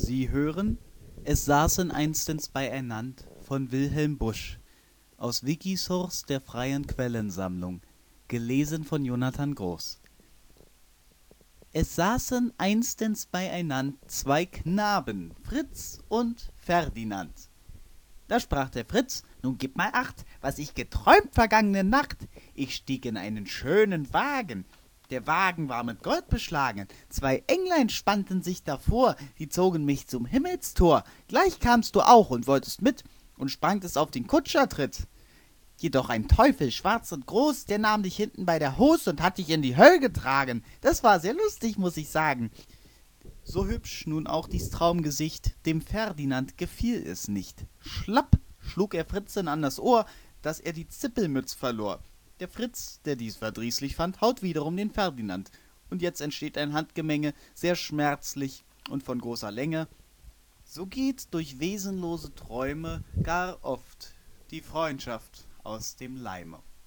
Sie hören Es saßen einstens beieinand von Wilhelm Busch aus Wikisource der freien Quellensammlung, gelesen von Jonathan Groß. Es saßen einstens beieinand zwei Knaben, Fritz und Ferdinand. Da sprach der Fritz: Nun gib mal acht, was ich geträumt vergangene Nacht. Ich stieg in einen schönen Wagen. Der Wagen war mit Gold beschlagen. Zwei Englein spannten sich davor, die zogen mich zum Himmelstor. Gleich kamst du auch und wolltest mit und sprangtest auf den Kutschertritt. Jedoch ein Teufel, schwarz und groß, der nahm dich hinten bei der Hos und hat dich in die Höll getragen. Das war sehr lustig, muss ich sagen. So hübsch nun auch dies Traumgesicht, dem Ferdinand gefiel es nicht. Schlapp schlug er Fritzen an das Ohr, dass er die Zippelmütz verlor. Der Fritz, der dies verdrießlich fand, haut wiederum den Ferdinand. Und jetzt entsteht ein Handgemenge, sehr schmerzlich und von großer Länge. So geht durch wesenlose Träume gar oft die Freundschaft aus dem Leime.